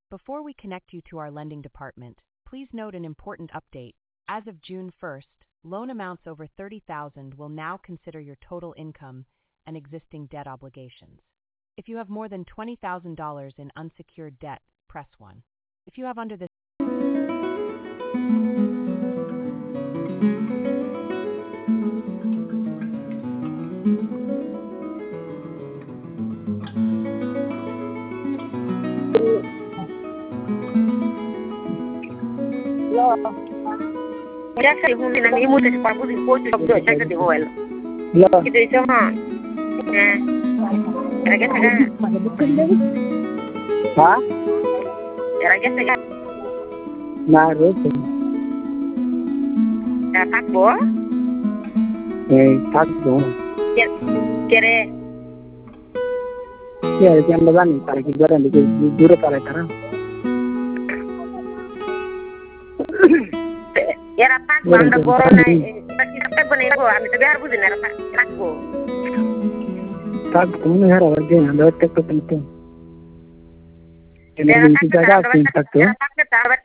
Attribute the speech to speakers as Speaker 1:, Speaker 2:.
Speaker 1: Before we connect you to our lending department, please note an important update. As of June 1st, loan amounts over $30,000 will now consider your total income and existing debt obligations. If you have more than $20,000 in unsecured debt, press 1. If you have under this
Speaker 2: Ya sa ihong nami mo sa parbo din po sa do sa di oil. Kita itu mah. Raga saga.
Speaker 3: Ha?
Speaker 2: Raga saga.
Speaker 3: Naru.
Speaker 2: Takbo.
Speaker 3: Takbo.
Speaker 2: Kere.
Speaker 3: Ya, yang bagan para que garan de duro para cara.
Speaker 2: Era tak banda corona kita benar ko ami tabi harbu din era tak ko.
Speaker 3: Tak kung era warga anda tek to pintu.
Speaker 2: Era tak